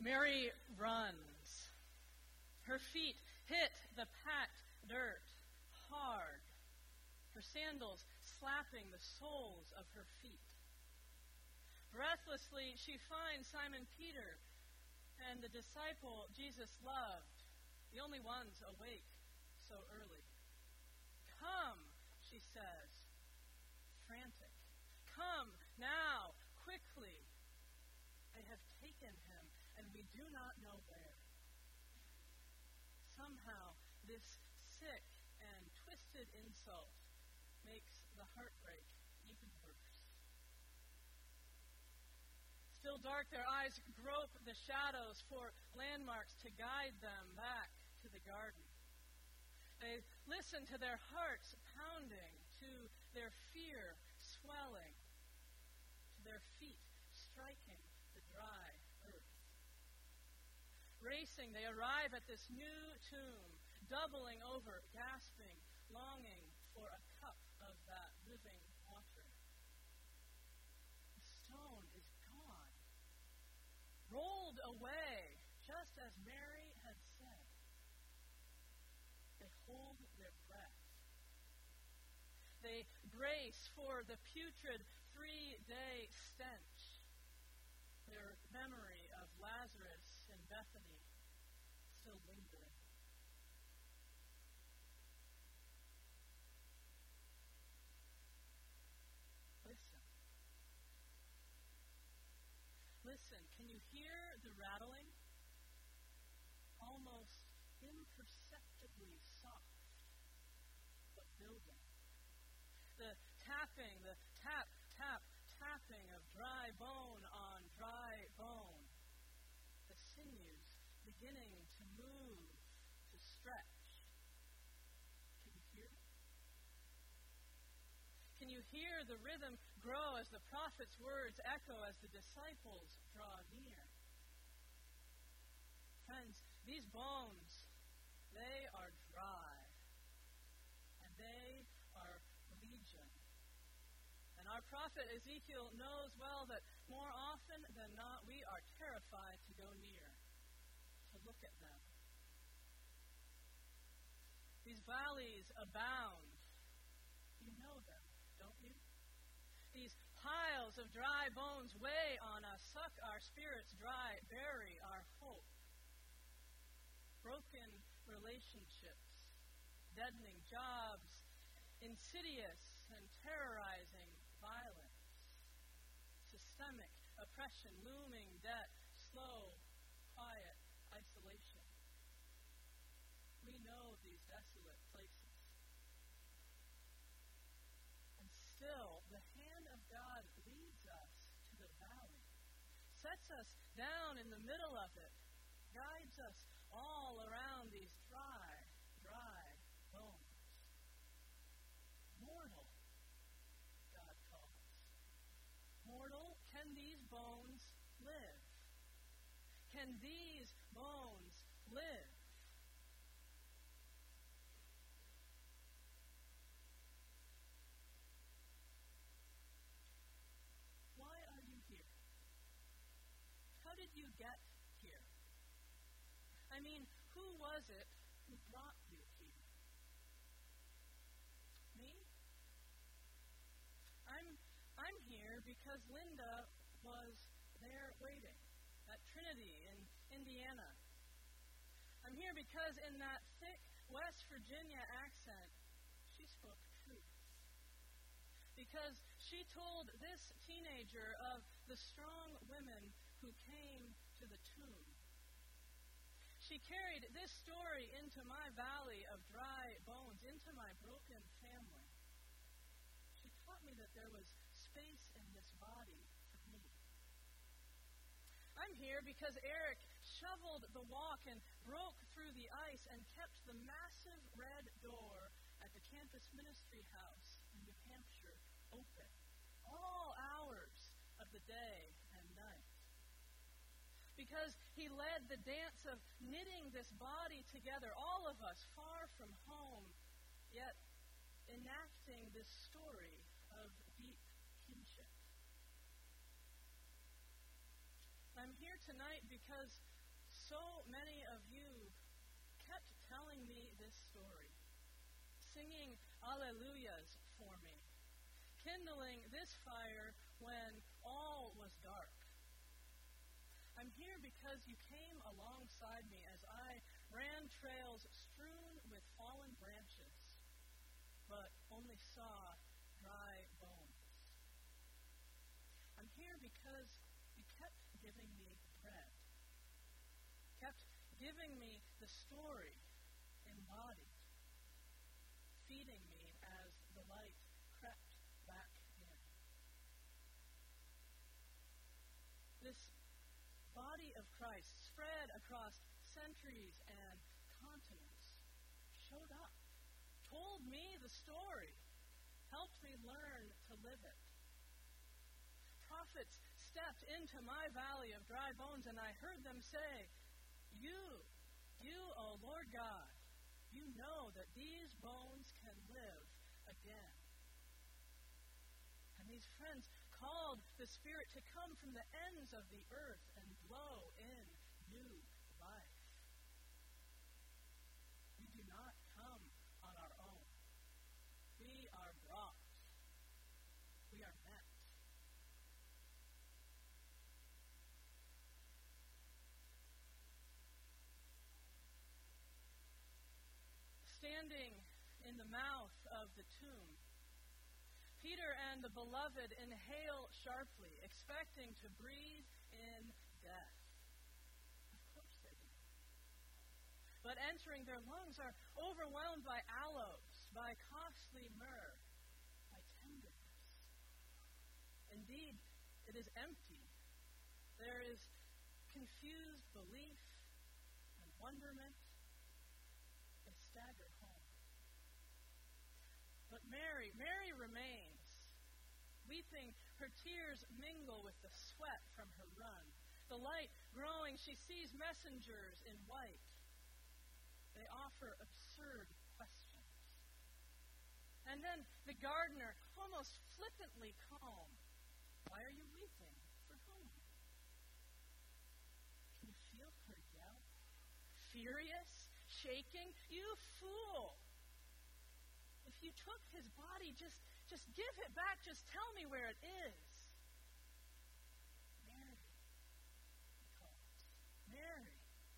Mary runs. Her feet hit the packed dirt hard, her sandals slapping the soles of her feet. Breathlessly, she finds Simon Peter and the disciple Jesus loved, the only ones awake so early. "Come," she says, frantic. "Come now, quickly. They have taken him, and we do not know where." Somehow, this sick and twisted insult makes the heartbreak even worse. Still dark, their eyes grope the shadows for landmarks to guide them back to the garden. They listen to their hearts pounding, to their fear swelling, to their feet striking the dry earth. Racing, they arrive at this new tomb, doubling over, gasping, longing for a cup of that living water. The stone is gone, rolled away, just as Mary had said. They hold their breath. They brace for the putrid 3-day stench. Their memory of Lazarus in Bethany still lingering. Listen, can you hear the rattling? Almost imperceptibly soft, but building. The tapping, the tap, tap, tapping of dry bone on dry bone. The sinews beginning to move, to stretch. Can you hear it? Can you hear the rhythm grow as the prophet's words echo as the disciples draw near? Friends, these bones, they are dry, and they are legion. And our prophet Ezekiel knows well that more often than not, we are terrified to go near, to look at them. These valleys abound. You know them, don't you? These piles of dry bones weigh on us, suck our spirits dry, bury our hope. Broken relationships, deadening jobs, insidious and terrorizing violence, systemic oppression, looming debt, slow, quiet isolation. We know these desolate places. And still, the hand of God leads us to the valley, sets us down in the middle of it, guides us all around these dry, dry bones. Mortal, God calls. Mortal, can these bones live? Can these bones live? Why are you here? How did you get here? I mean, who was it who brought you here? Me? I'm here because Linda was there waiting at Trinity in Indiana. I'm here because in that thick West Virginia accent, she spoke truth. Because she told this teenager of the strong women who came to the tomb. She carried this story into my valley of dry bones, into my broken family. She taught me that there was space in this body for me. I'm here because Eric shoveled the walk and broke through the ice and kept the massive red door at the campus ministry house in New Hampshire open, all hours of the day and night. Because he led the dance of knitting this body together, all of us far from home, yet enacting this story of deep kinship. I'm here tonight because so many of you kept telling me this story, singing alleluias for me, kindling this fire when all was dark. I'm here because you came alongside me as I ran trails strewn with fallen branches, but only saw dry bones. I'm here because you kept giving me bread, kept giving me the story embodied, feeding me as the light crept back in. This body of Christ, spread across centuries and continents, showed up, told me the story, helped me learn to live it. Prophets stepped into my valley of dry bones, and I heard them say, You, O Lord God, you know that these bones can live again. And these friends called the Spirit to come from the ends of the earth and blow in new life. We do not come on our own. We are brought. We are met. Standing in the mouth of the tomb, Peter and the beloved inhale sharply, expecting to breathe in death. Of course they do. But entering their lungs are overwhelmed by aloes, by costly myrrh, by tenderness. Indeed, it is empty. There is confused belief and wonderment. They stagger home. But Mary remains. Weeping, her tears mingle with the sweat from her run. The light growing, she sees messengers in white. They offer absurd questions. And then the gardener, almost flippantly calm, Why are you weeping? For whom? Can you feel her yell? Furious? Shaking? You fool! If you took his body, just give it back. Just tell me where it is. Mary, he calls. Mary.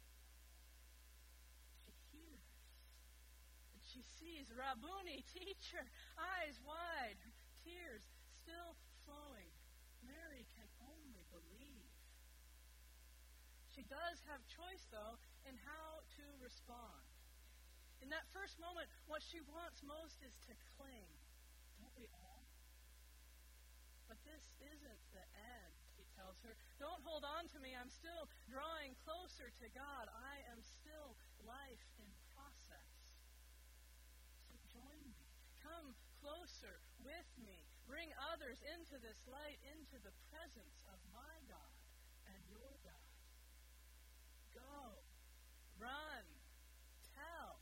She hears. And she sees Rabboni, teacher, eyes wide, tears still flowing. Mary can only believe. She does have choice, though, in how to respond. In that first moment, what she wants most is to cling. Don't we all? But this isn't the end, he tells her. Don't hold on to me. I'm still drawing closer to God. I am still life in process. So join me. Come closer with me. Bring others into this light, into the presence of my God and your God. Go. Run. Tell.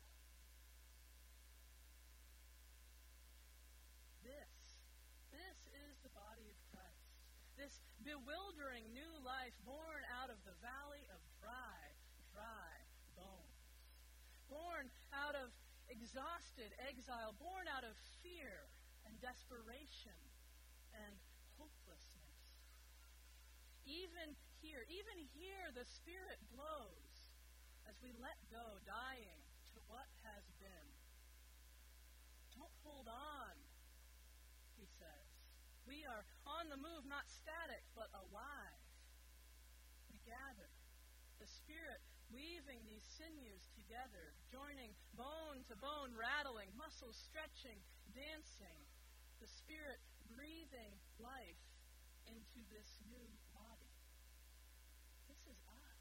This is the body of Christ. This bewildering new life born out of the valley of dry bones. Born out of exhausted exile. Born out of fear and desperation and hopelessness. Even here, the Spirit blows as we let go, dying to what has been. Don't hold on, he says. We are on the move, not static, but alive. We gather, the Spirit weaving these sinews together, joining bone to bone, rattling, muscles stretching, dancing, the Spirit breathing life into this new body. This is us.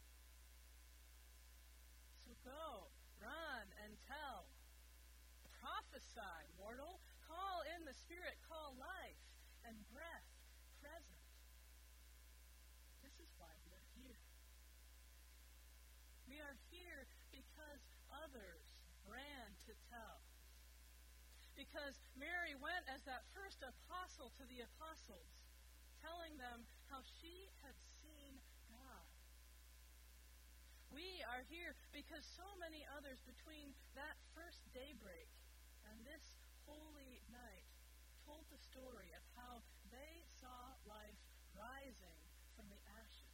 So go, run, and tell. Prophesy, mortal. Call in the Spirit, call life and breath present. This is why we are here. We are here because others ran to tell. Because Mary went as that first apostle to the apostles, telling them how she had seen God. here because so many others between that first daybreak and this holy night told the story of how they saw life rising from the ashes.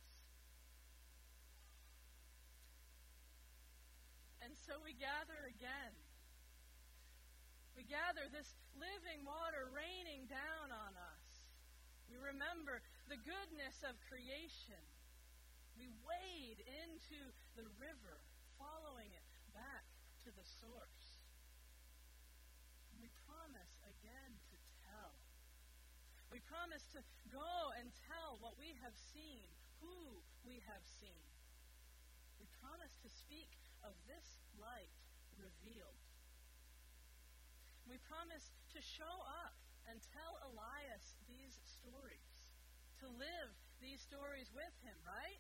And so we gather again. We gather this living water raining down on us. We remember the goodness of creation. We wade into the river, following it back to the source. And we promise again to tell. We promise to go and tell what we have seen, who we have seen. We promise to speak of this light revealed. We promise to show up and tell Elias these stories, to live these stories with him, right?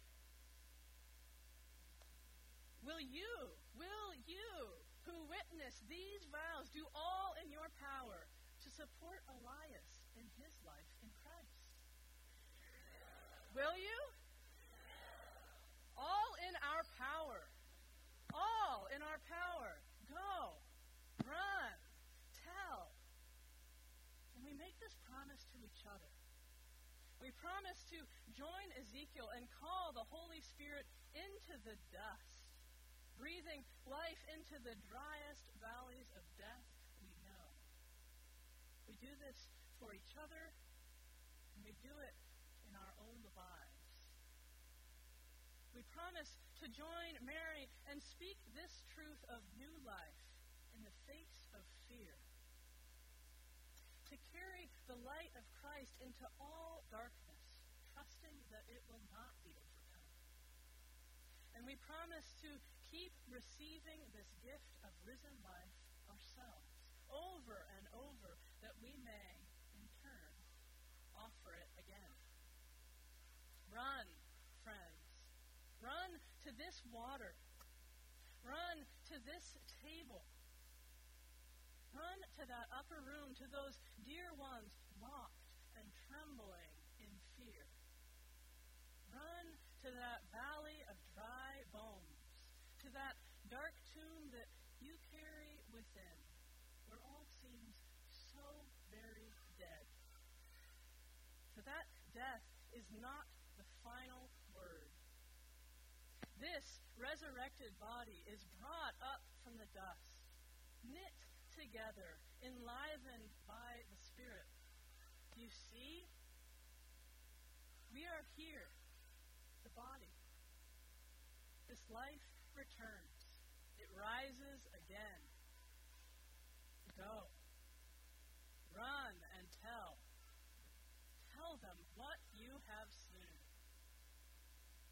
Will you, who witness these vows, do all in your power to support Elias in his life in Christ? Will you? All in our power. All in our power. Go. Run. Tell. And we make this promise to each other. We promise to join Ezekiel and call the Holy Spirit into the dust, breathing life into the driest valleys of death we know. We do this for each other, and we do it in our own lives. We promise to join Mary and speak this truth of new life in the face of fear. To carry the light of Christ into all darkness, trusting that it will not be overcome. And we promise to keep receiving this gift of risen life ourselves, over and over, that we may, in turn, offer it again. Run, friends. Run to this water. Run to this table. Run to that upper room, to those dear ones locked and trembling in fear. Run to that valley of dry bones, to that dark tomb that you carry within, where all seems so very dead. For that death is not the final word. This resurrected body is brought up from the dust, knit together, enlivened by the Spirit. You see? We are here, the body. This life returns. It rises again. Go. Run and tell. Tell them what you have seen.